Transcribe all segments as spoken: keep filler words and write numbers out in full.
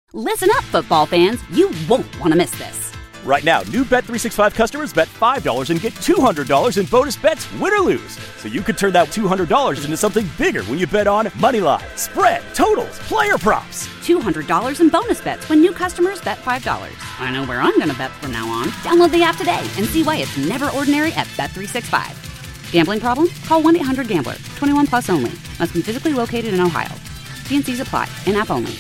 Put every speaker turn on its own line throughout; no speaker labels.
Listen up, football fans. You won't want to miss this.
Right now, new Bet three sixty-five customers bet five dollars and get two hundred dollars in bonus bets, win or lose. So you could turn that two hundred dollars into something bigger when you bet on moneyline, spread, totals, player props.
two hundred dollars in bonus bets when new customers bet five dollars. I know where I'm going to bet from now on. Download the app today and see why it's never ordinary at Bet three sixty-five. Gambling problem? Call one eight hundred gambler. twenty-one plus only. Must be physically located in Ohio. T and C's apply. In-app only.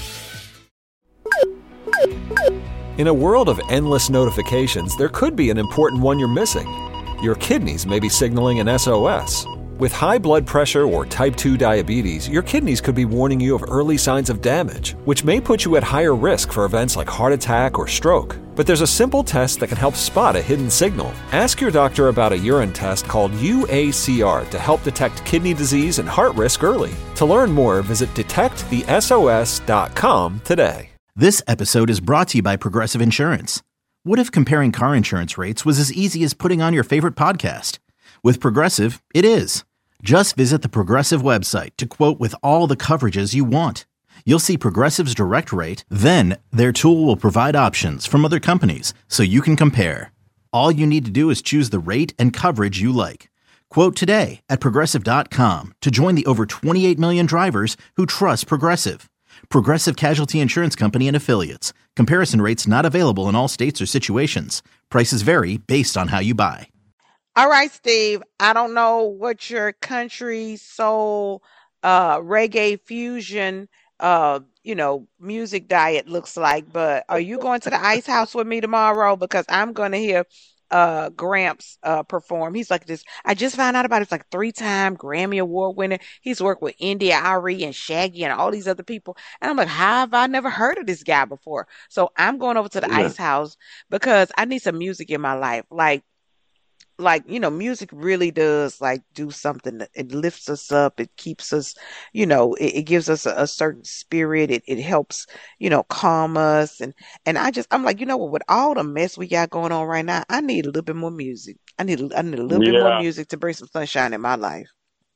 In a world of endless notifications, there could be an important one you're missing. Your kidneys may be signaling an S O S. With high blood pressure or type two diabetes, your kidneys could be warning you of early signs of damage, which may put you at higher risk for events like heart attack or stroke. But there's a simple test that can help spot a hidden signal. Ask your doctor about a urine test called U A C R to help detect kidney disease and heart risk early. To learn more, visit detect the S O S dot com today.
This episode is brought to you by Progressive Insurance. What if comparing car insurance rates was as easy as putting on your favorite podcast? With Progressive, it is. Just visit the Progressive website to quote with all the coverages you want. You'll see Progressive's direct rate, then their tool will provide options from other companies so you can compare. All you need to do is choose the rate and coverage you like. Quote today at progressive dot com to join the over twenty-eight million drivers who trust Progressive. Progressive Casualty Insurance Company and Affiliates. Comparison rates not available in all states or situations. Prices vary based on how you buy.
All right, Steve, I don't know what your country, soul, uh, reggae fusion, uh, you know, music diet looks like, but are you going to the Ice House with me tomorrow? Because I'm going to hear uh Gramps uh perform. He's like this. I just found out about it. It's like three-time Grammy Award winner. He's worked with India Ari and Shaggy and all these other people. And I'm like, how have I never heard of this guy before? So I'm going over to the
Yeah.
Ice House because I need some music in my life. Like, like, you know, music really does like do something. that- It lifts us up. It keeps us, you know, it, it gives us a, a certain spirit. It it helps, you know, calm us. And and I just I'm like, you know what, with all the mess we got going on right now, I need a little bit more music. I need a- I need a little bit more
Yeah.
music to bring some sunshine in my life.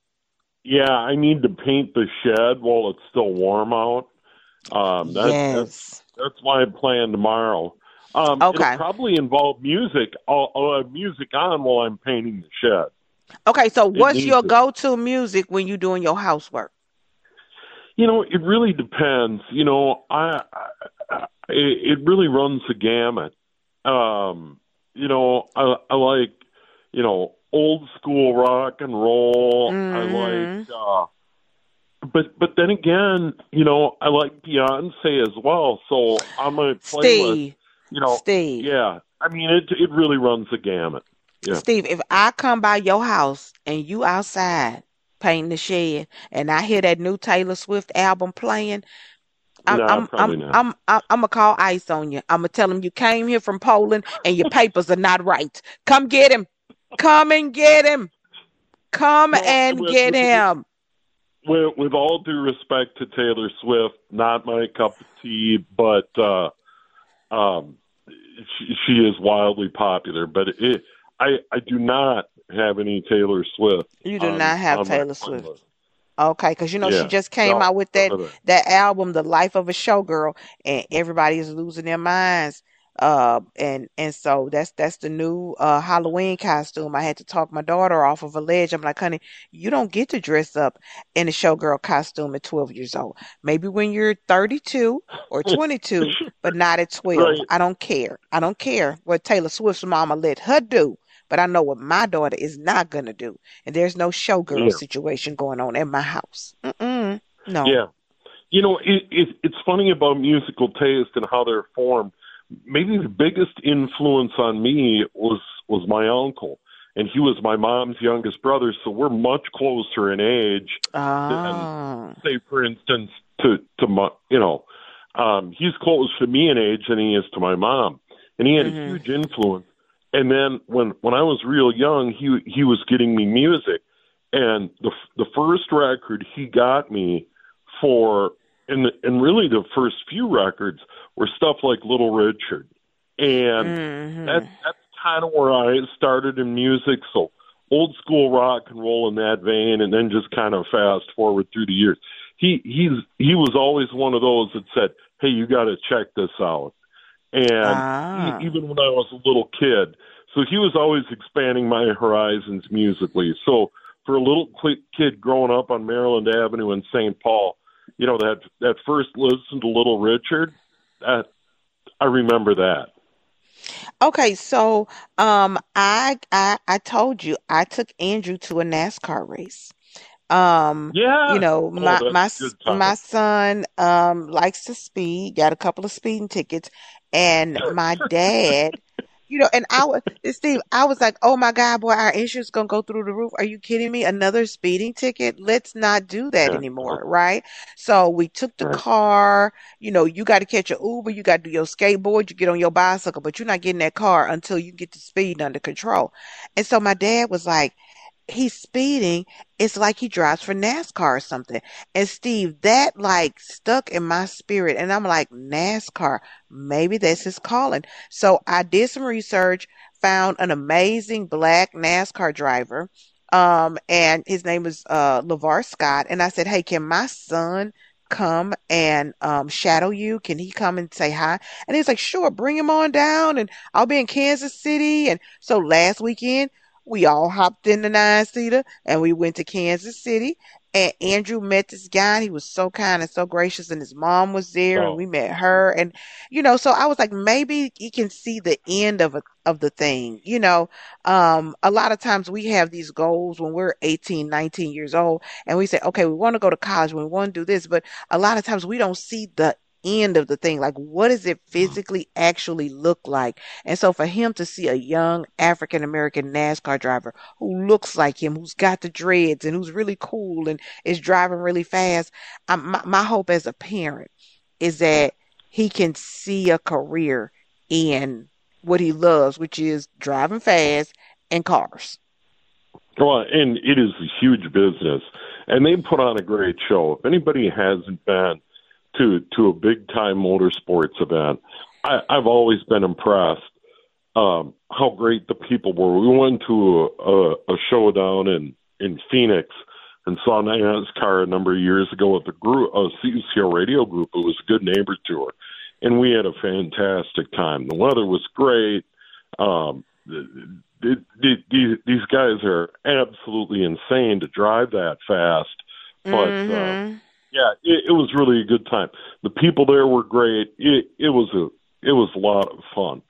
Yeah, I need to paint the shed while it's still warm out. Um, that, that's
Yes.
that's my plan tomorrow. Um,
Okay.
It'll probably involve music. I'll, I'll have music on while I'm painting the shed.
Okay, so
It
what's
needs
your
it.
go-to music when you're doing your housework?
You know, it really depends. You know, I, I it, it really runs the gamut. Um, you know, I, I like, you know, old school rock and roll. I like, uh, but but then again, you know, I like Beyonce as well. So on my playlist,
Steve,
you know,
Steve.
yeah. I mean, it it really runs the gamut. Yeah.
Steve, if I come by your house and you outside painting the shed and I hear that new Taylor Swift album playing, I'm
No,
I'm
probably
I'm
not.
I'm I'm, I'm gonna call ICE on you. I'm gonna tell him you came here from Poland and your papers are not right. Come get him. Come and get him. Come
Well,
and
with-
get
with-
him.
With, with all due respect to Taylor Swift, not my cup of tea, but uh, um, she, she is wildly popular. But it, I, I do not have any Taylor Swift.
You do
on-
not have
on my
Taylor Swift.
playlist.
Okay, because you know
Yeah.
she just came
No,
out with that
none of it.
that album, The Life of a Showgirl, and everybody is losing their minds. Uh, and and so that's that's the new uh Halloween costume. I had to talk my daughter off of a ledge. I'm like, honey, you don't get to dress up in a showgirl costume at twelve years old. Maybe when you're thirty-two or twenty-two, but not at twelve.
Right.
I don't care. I don't care what Taylor Swift's mama let her do. But I know what my daughter is not gonna do, and there's no showgirl
Yeah.
situation going on in my house. Mm-mm. No.
Yeah. You know, it, it, it's funny about musical taste and how they're formed. Maybe the biggest influence on me was was my uncle, and he was my mom's youngest brother, so we're much closer in age
Ah.
than, say, for instance, to to my, you know, um, he's closer to me in age than he is to my mom, and he had
Mhm.
a huge influence. And then when when I was real young, he he was getting me music, and the the first record he got me for, and the, and really the first few records were stuff like Little Richard, and
Mhm.
that that's kind of where I started in music. So old school rock and roll in that vein, and then just kind of fast forward through the years. he he's he was always one of those that said, "Hey, you got to check this out." And
Ah.
e- even when I was a little kid, so he was always expanding my horizons musically. So for a little cl- kid growing up on Maryland Avenue in Saint Paul, you know, that that first listen to Little Richard, that I remember that.
Okay, so um, I I I told you I took Andrew to a NASCAR race. Um,
Yeah.
you know,
Oh,
my
that's
my
a
s-
good time.
my son um likes to speed, got a couple of speeding tickets, and my dad, you know, and I was Steve, I was like, oh my God, boy, our insurance gonna go through the roof. Are you kidding me? Another speeding ticket? Let's not do that
Yeah.
anymore, right? So we took the
Right.
car. You know, you got to catch an Uber, you got to do your skateboard, you get on your bicycle, but you're not getting that car until you get the speed under control. And so my dad was like, he's speeding. It's like he drives for NASCAR or something. And Steve, that like stuck in my spirit. And I'm like, NASCAR, maybe that's his calling. So I did some research, found an amazing black NASCAR driver. Um, and his name is uh LeVar Scott. And I said, hey, can my son come and um shadow you? Can he come and say hi? And he's like, sure, bring him on down and I'll be in Kansas City. And so last weekend, we all hopped in the nine seater and we went to Kansas City. And Andrew met this guy. And he was so kind and so gracious, and his mom was there, and
Oh,
we met her. And you know, so I was like, maybe he can see the end of a, of the thing. You know, um, a lot of times we have these goals when we're eighteen, nineteen years old, and we say, okay, we want to go to college, we want to do this, but a lot of times we don't see the end of the thing. Like, what does it physically actually look like? And so for him to see a young African American NASCAR driver who looks like him, who's got the dreads and who's really cool and is driving really fast, I, my, my hope as a parent is that he can see a career in what he loves, which is driving fast and cars.
well, and it is a huge business, and they put on a great show. If anybody hasn't been to to a big time motorsports event, I, I've always been impressed um, how great the people were. We went to a, a, a show down in in Phoenix and saw NASCAR a number of years ago with a group, a C C O radio group. It was a Good Neighbor tour, and we had a fantastic time. The weather was great. Um, the, the, the, the, these guys are absolutely insane to drive that fast, but uh,
Mm-hmm.
yeah, it, it was really a good time. The people there were great. It, it was a it was a lot of fun.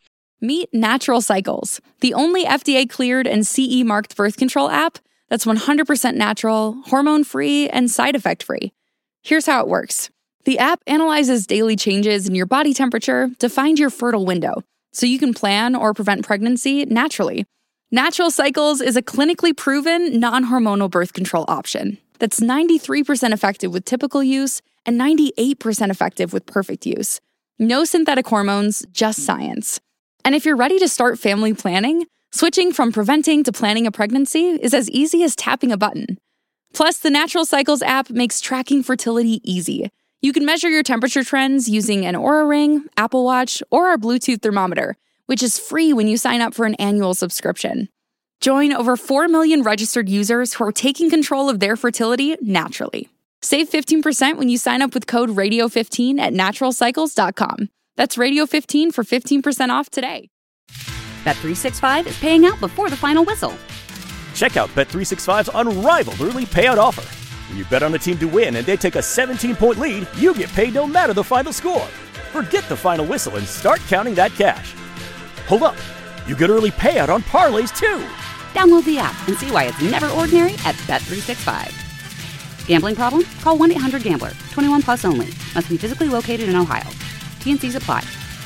Meet Natural Cycles, the only F D A-cleared and C E marked birth control app that's one hundred percent natural, hormone-free, and side effect-free. Here's how it works. The app analyzes daily changes in your body temperature to find your fertile window, so you can plan or prevent pregnancy naturally. Natural Cycles is a clinically proven, non-hormonal birth control option that's ninety-three percent effective with typical use and ninety-eight percent effective with perfect use. No synthetic hormones, just science. And if you're ready to start family planning, switching from preventing to planning a pregnancy is as easy as tapping a button. Plus, the Natural Cycles app makes tracking fertility easy. You can measure your temperature trends using an Oura Ring, Apple Watch, or our Bluetooth thermometer, which is free when you sign up for an annual subscription. Join over four million registered users who are taking control of their fertility naturally. Save fifteen percent when you sign up with code radio fifteen at natural cycles dot com. That's radio fifteen for fifteen percent off today.
Bet three sixty-five is paying out before the final whistle.
Check out Bet three sixty-five's unrivaled early payout offer. When you bet on a team to win and they take a seventeen-point lead, you get paid no matter the final score. Forget the final whistle and start counting that cash. Hold up. You get early payout on parlays, too.
Download the app and see why it's never ordinary at Bet three sixty-five. Gambling problem? Call one eight hundred gambler. twenty-one plus only. Must be physically located in Ohio. T and Cs apply.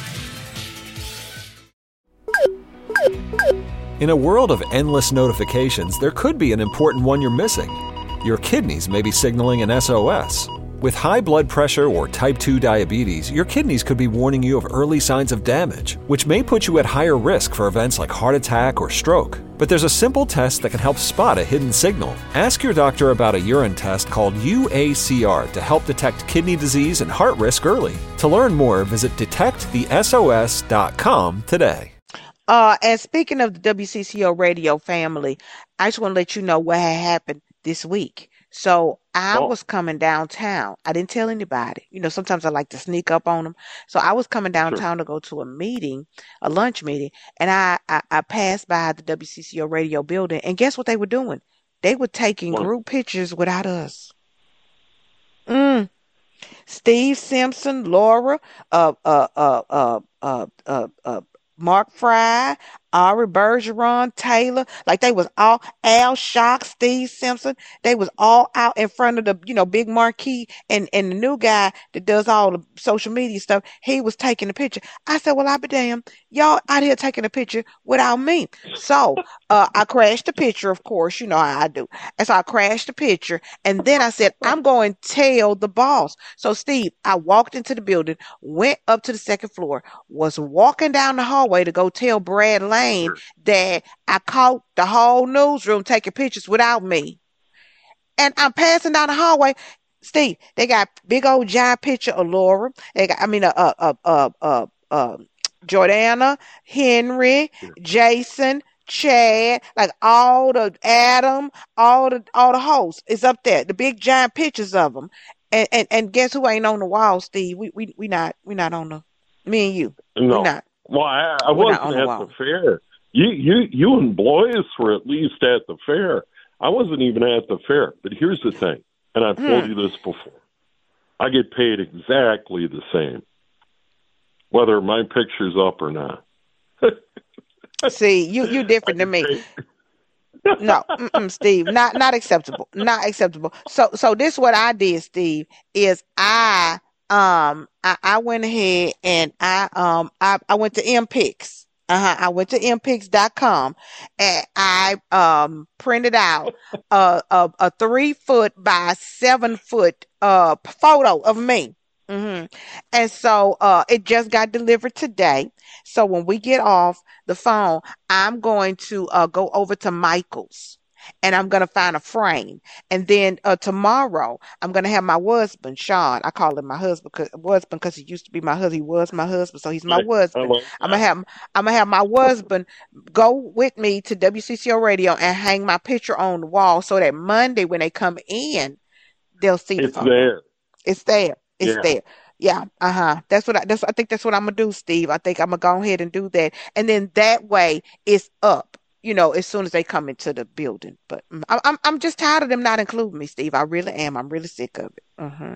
In a world of endless notifications, there could be an important one you're missing. Your kidneys may be signaling an S O S. With high blood pressure or type two diabetes, your kidneys could be warning you of early signs of damage, which may put you at higher risk for events like heart attack or stroke. But there's a simple test that can help spot a hidden signal. Ask your doctor about a urine test called U A C R to help detect kidney disease and heart risk early. To learn more, visit detect the S O S dot com today.
Uh, and speaking of the W C C O radio family, I just want to let you know what had happened this week. So I
Oh,
was coming downtown. I didn't tell anybody. You know, sometimes I like to sneak up on them. So I was coming
sure.
downtown to go to a meeting, a lunch meeting, and I, I, I passed by the W C C O radio building, and guess what they were doing? They were taking
What?
group pictures without us. Mm. Steve Simpson, Laura, uh, uh, uh, uh, uh, uh, uh, Mark Fry, Ari Bergeron, Taylor, like they was all Al Shock, Steve Simpson. They was all out in front of the, you know, big marquee, and and the new guy that does all the social media stuff, he was taking a picture. I said, well, I be damned, y'all out here taking a picture without me. So uh, I crashed the picture, of course, you know how I do. And so I crashed the picture, and then I said, I'm going to tell the boss. So Steve, I walked into the building, went up to the second floor, was walking down the hallway to go tell Brad Lane
Sure.
that I caught the whole newsroom taking pictures without me. And I'm passing down the hallway. Steve, they got big old giant picture of Laura. They got, I mean, uh, uh, uh, uh, uh, uh, Jordana, Henry,
Yeah.
Jason, Chad, like all the Adam, all the all the hosts is up there. The big giant pictures of them. And and, and guess who ain't on the wall, Steve? We we we not we not on the me and you. We
No.
not.
Well, I, I
We're not on
wasn't
the
at
wall.
the fair. You, you, you and Blois were at least at the fair. I wasn't even at the fair. But here's the thing, and I've told
Hmm.
you this before. I get paid exactly the same, whether my picture's up or not.
See, you you
I
different than
get
me.
paid.
No, mm-mm, Steve, not not acceptable, not acceptable. So so this what I did, Steve, is I um I, I went ahead and I um I, I went to M Pix. Uh-huh. I went to m pix dot com and I um printed out a a, a three foot by seven foot uh photo of me. hmm And so uh it just got delivered today. So when we get off the phone, I'm going to uh go over to Michael's and I'm gonna find a frame. And then uh tomorrow I'm gonna have my husband, Sean. I call him my husband because husband because he used to be my husband. He was my husband, so he's my
I, I
husband.
like
I'm gonna
that.
have I'm gonna have my husband go with me to W C C O Radio and hang my picture on the wall so that Monday when they come in, they'll see the
It's
photo.
there.
It's there. It's
Yeah.
there. Yeah. Uh-huh. That's what I that's I think that's what I'm gonna do, Steve. I think I'm gonna go ahead and do that. And then that way it's up, you know, as soon as they come into the building. But mm, I'm I'm I'm just tired of them not including me, Steve. I really am. I'm really sick of it. Uh-huh.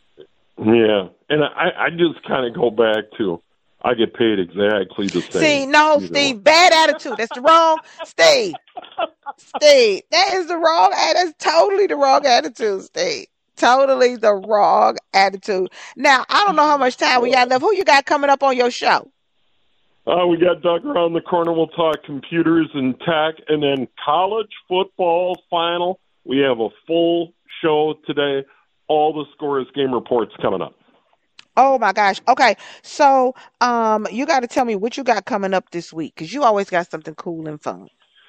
Yeah. And I, I just kind of go back to I get paid exactly the
See,
same
no,
either way.
Steve, bad attitude. That's the wrong Steve. Steve, that is the wrong that's totally the wrong attitude, Steve. Totally the wrong attitude. Now, I don't know how much time we got left. Who you got coming up on your show?
Uh, we got Doug around the corner. We'll talk computers and tech, and then college football final. We have a full show today. All the scores, game reports coming up.
Oh my gosh. Okay. So, um, you got to tell me what you got coming up this week because you always got something cool and fun.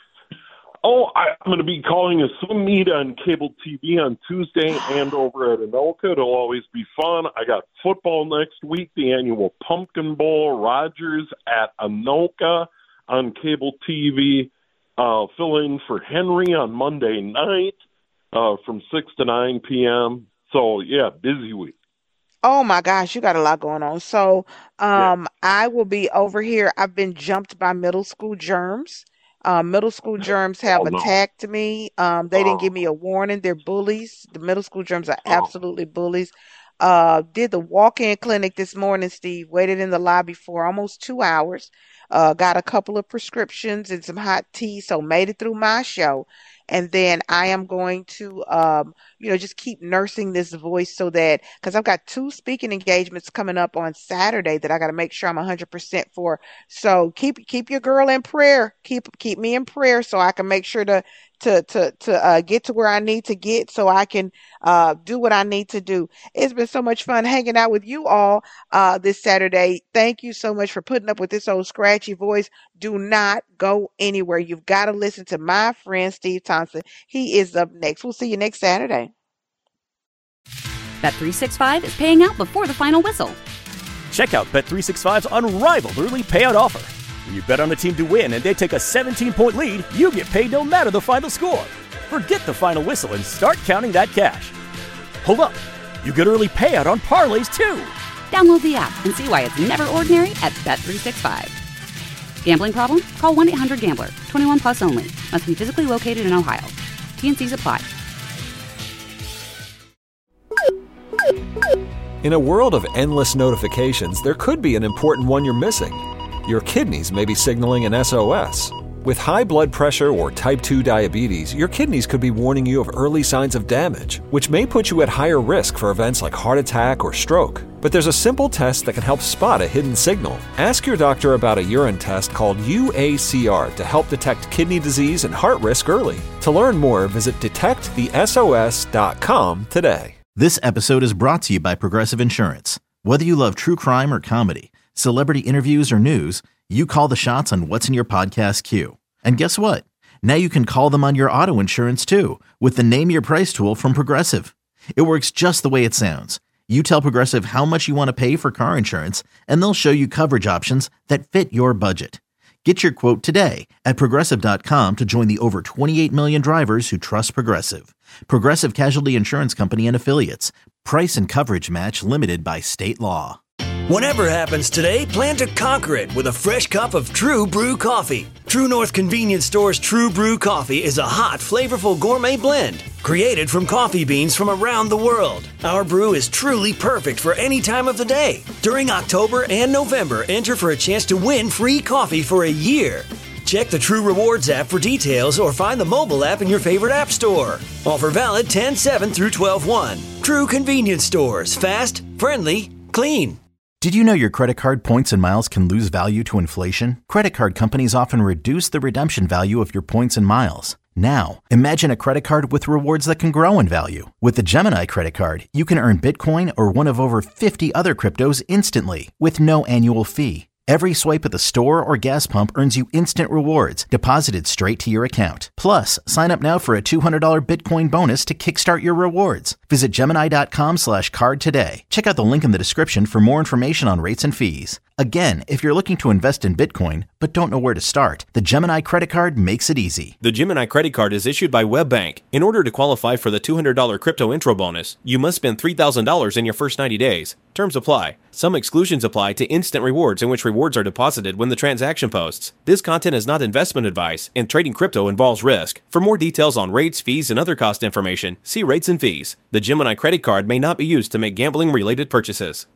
Oh, I, I'm going to be calling a swim meet on cable T V on Tuesday and over at Anoka. It'll always be fun. I got football next week, the annual Pumpkin Bowl, Rogers at Anoka on cable T V. Uh, fill in for Henry on Monday night uh, from six to nine p.m. So, yeah, busy week.
Oh my gosh, you got a lot going on. So,
Yeah.
um, I will be over here. I've been jumped by middle school germs. Uh, middle school germs have
Oh, no.
attacked me. Um, they didn't
Oh,
give me a warning. They're bullies. The middle school germs are
oh,
absolutely bullies. Uh, did the walk-in clinic this morning, Steve. Waited in the lobby for almost two hours. Uh, got a couple of prescriptions and some hot tea, so made it through my show. And then I am going to, um, you know, just keep nursing this voice so that, because I've got two speaking engagements coming up on Saturday that I got to make sure I'm one hundred percent for. So keep keep your girl in prayer. Keep keep me in prayer so I can make sure to to to to uh, get to where I need to get so I can uh, do what I need to do. It's been so much fun hanging out with you all uh, this Saturday. Thank you so much for putting up with this old scratchy voice. Do not go anywhere. You've got to listen to my friend Steve Thompson. He is up next. We'll see you next Saturday.
Bet three sixty-five is paying out before the final whistle.
Check out Bet three sixty-five's unrivaled early payout offer. When you bet on a team to win and they take a seventeen-point lead, you get paid no matter the final score. Forget the final whistle and start counting that cash. Hold up. You get early payout on parlays, too.
Download the app and see why it's never ordinary at Bet three sixty-five. Gambling problem? Call one eight hundred gambler. twenty-one plus only. Must be physically located in Ohio. T and Cs apply.
In a world of endless notifications, there could be an important one you're missing. Your kidneys may be signaling an S O S. With high blood pressure or type two diabetes, your kidneys could be warning you of early signs of damage, which may put you at higher risk for events like heart attack or stroke. But there's a simple test that can help spot a hidden signal. Ask your doctor about a urine test called U A C R to help detect kidney disease and heart risk early. To learn more, visit detect the S O S dot com today.
This episode is brought to you by Progressive Insurance. Whether you love true crime or comedy, celebrity interviews or news, you call the shots on what's in your podcast queue. And guess what? Now you can call them on your auto insurance too with the Name Your Price tool from Progressive. It works just the way it sounds. You tell Progressive how much you want to pay for car insurance, and they'll show you coverage options that fit your budget. Get your quote today at Progressive dot com to join the over twenty-eight million drivers who trust Progressive. Progressive Casualty Insurance Company and Affiliates. Price and coverage match limited by state law.
Whatever happens today, plan to conquer it with a fresh cup of True Brew coffee. True North Convenience Store's True Brew coffee is a hot, flavorful gourmet blend created from coffee beans from around the world. Our brew is truly perfect for any time of the day. During October and November, enter for a chance to win free coffee for a year. Check the True Rewards app for details or find the mobile app in your favorite app store. Offer valid ten seven through twelve one. True Convenience Stores. Fast, friendly, clean.
Did you know your credit card points and miles can lose value to inflation? Credit card companies often reduce the redemption value of your points and miles. Now, imagine a credit card with rewards that can grow in value. With the Gemini credit card, you can earn Bitcoin or one of over fifty other cryptos instantly with no annual fee. Every swipe at the store or gas pump earns you instant rewards deposited straight to your account. Plus, sign up now for a two hundred dollars Bitcoin bonus to kickstart your rewards. Visit Gemini dot com slash card today. Check out the link in the description for more information on rates and fees. Again, if you're looking to invest in Bitcoin but don't know where to start, the Gemini credit card makes it easy.
The Gemini credit card is issued by WebBank. In order to qualify for the two hundred dollars crypto intro bonus, you must spend three thousand dollars in your first ninety days. Terms apply. Some exclusions apply to instant rewards, in which rewards are deposited when the transaction posts. This content is not investment advice, and trading crypto involves risk. For more details on rates, fees, and other cost information, see rates and fees. The Gemini credit card may not be used to make gambling-related purchases.